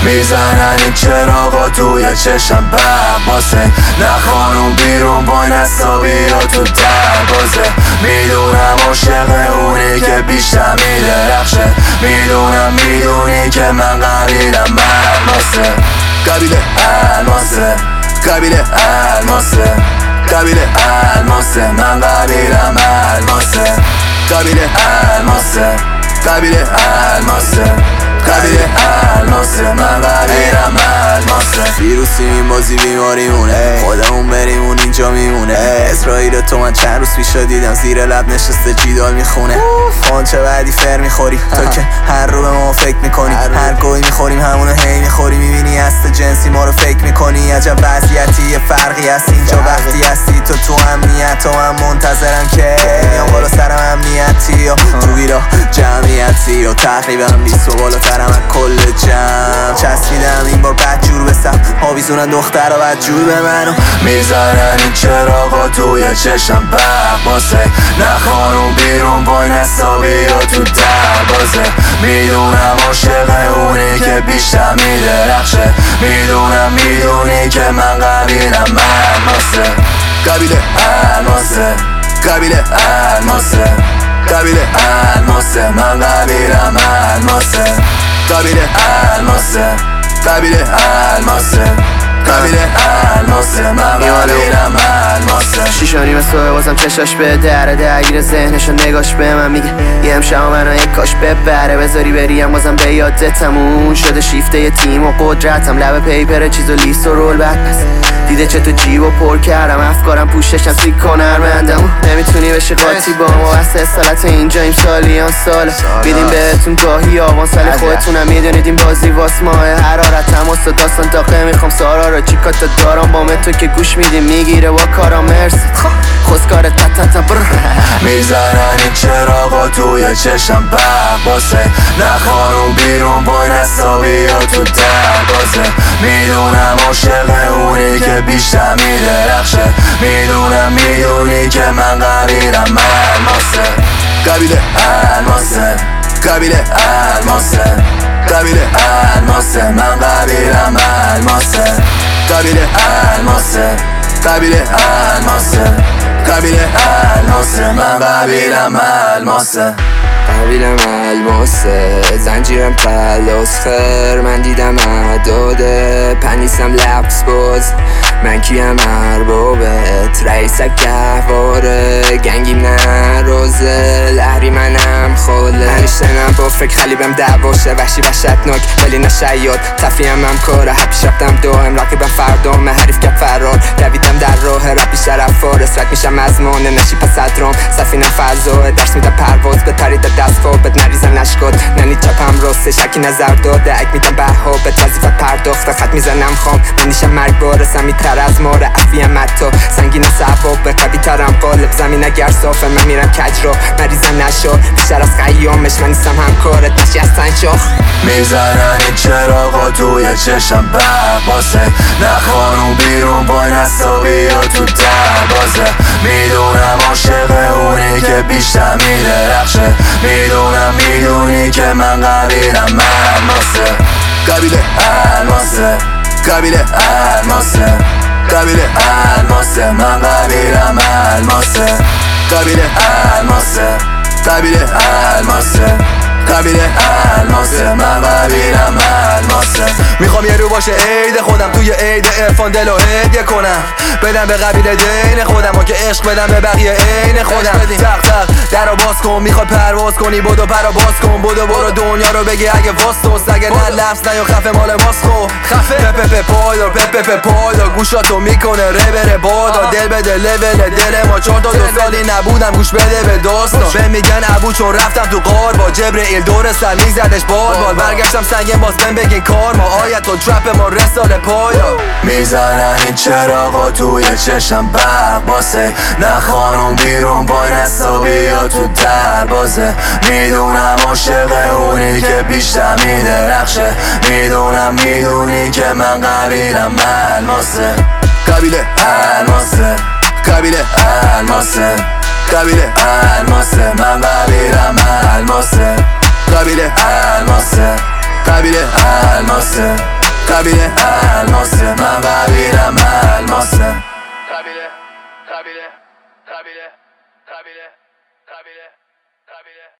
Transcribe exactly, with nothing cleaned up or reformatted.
میزنن این چراغا توی چشم برباسه، نه خانوم بیرون وای نسابی یا تو دربازه. میدونم عاشق اونی که بیشتر میدرخشه، میدونم میدونی که من قبیلم الماسه. قبیله الماسه، قبیله الماسه، قبیله الماسه، من قبیلم الماسه. قبیله الماسه، قبیله الماسه، قبیله الماسه، من قبیلم الماسه. ویروسی میبازی بیماریمونه، خودمون بریمون اینجا میمونه. اسرائیل تو من چند روز پیشا دیدم زیر لب نشسته جیدال میخونه. خان چه بعدی فر میخوری تو که هر رو به ما فکر میکنی، هر گوی میخوریم همونو هی میخوری. میبینی هست جنسی ما رو فکر میکنی، عجب وضعیتی یه فرقی هست اینجا وقتی هستی تو تو امنیت و من منتظرم که میام بالا سرم امنیتی و تو بیرا جمعیتی و تقریبا بیست و بالاترم از کل جمع. چسبیدم این بار بدجور بستم آویزونن دختر و بدجور به منو. میزنن این چراغا توی چشم برباسه، نه خانوم بیرون وای نسابی یا تو دربازه. میدونم عاشق اونی که بیشتر میدرخشه، میدونم میدونی که من قبیلم الماسه. قبیله الماسه، قبیله الماسه، قبیله الماسه، من قبیلم الماسه. قبیله الماسه، قبیله الماسه، قبیله الماسه، من قبیلم الماسه. شیشانی مثل بازم چشاش به دره درگیر ذهنشو نگاش به من میگه یه امشب منو یک کاش ببره، بذاری بریم بازم به یادتمون شده شیفته یه تیم و قدرتم. لب پیپر چیز و لیست و رول بد پس دیده چه تو جیب و پر کردم، افکارم پوششم سیک کنرمندم. نمیتونی بشه قاطی با ما بس اصالت اینجا این سالیان ساله بیدیم بهتون گاهی آوان سالی خودتونم میدونید این بازی واس ماه حرارتم و داستان تاقه میخوام سارا را چیکاتا دارم با تو که گوش میدیم میگیره با کارا مرسی خوزکار تتتا بر. میزنن این چراغا توی چشم برباسه، نه خانوم بیرون وای نسابی یا تو دربازه. میدونم عاشق اونی که بیشتر میدرخشه، میدونم میدونی که من قبیلم الماسه. قبیله الماسه، قبیله الماسه، قبیله الماسه، من قبیلم الماسه. قبیله الماسه، قبیله الماسه، قبیله الماسه، من قبیلم الماسه. قبیلم الماسه، زنجیرم پلاس خر، من دیدم عداده پنیسم لبس باز. من کیم اربابت رئیسک گهواره، گنگیم نرازه لحری منم خاله. هنشتنم با فکر خلیبم دعواشه، وحشی وحشتناک ولی نشیاد تفریم هم کاره. هپیش رفتم دائم رقیبم فردام حریف کپ فرار، دویدم در راه رپی شرف فارس رک میشم از مانه نشی پس ادرام. سفینم فضا درس میدم پرواز به پرید دست فابت نریزن نشکاد ننی چپم راسته شکی نظر داده اک میدم بها به وظیفت پرداخته خط میزنم خام من نیشم مرگ بارسم میتر از ماره عفیم حتی سنگین سباب به قوی ترم قالب زمین اگر صافه من میرم کج را مریضم نشا بیشتر از قیامش من نیستم همکارت نشی از تنشاخ. میزنن این چراغا توی چشم برباسه، نه خانوم بیرون وای نسابی یا تو دربازه. میدونم عاشق اونی که بیشتر میدرخشه، میدونم میدونی که من قبیلم الماسه. قبیله الماسه، قبیله الماسه، قبیله الماسه، من قبیلم الماسه. قبیله الماسه، قبیله الماسه، قبیله الماسه، من قبیلم الماسه. میخوام یه رو باشه عید خودم توی عید عرفان دلو هدیه کنم، بدم به قبیله دین خودم و که عشق بدم به بقیه عین خودم. تق تق درو باز کن میخواد پرواز کنی بدو پرو باز کن بدو برو دنیا رو بگی اگه واسطوس اگه نه لفظ نه یا خفه مال ماسخو خفه پپ پپ پایدار پپ پپ پایدار گوشاتو میکنه ره بره بادا دل به دل لول دل ما چهار تا دو سالی نبودم گوش بده به داستان به میگن ابو چون رفتم تو غار با جبرئیل دور سر میزدش بال بال برگشتم سنگین باز بهم بگین کار ما آیت و ترپ ما رسال پایدار. میزنن این چراغا توی چشم برباسه، نه خانوم بیرون وای نسابی یا تو دربازه. میدونم عاشق اونی که بیشتر میدرخشه، میدونم میدونی که من قبیلم الماسه. قبیله الماسه، قبیله الماسه، قبیله الماسه، من قبیلم الماسه. قبیله الماسه، قبیله الماسه. قبیله الماسه من قبیلم الماسه قبیله قبیله قبیله قبیله قبیله قبیله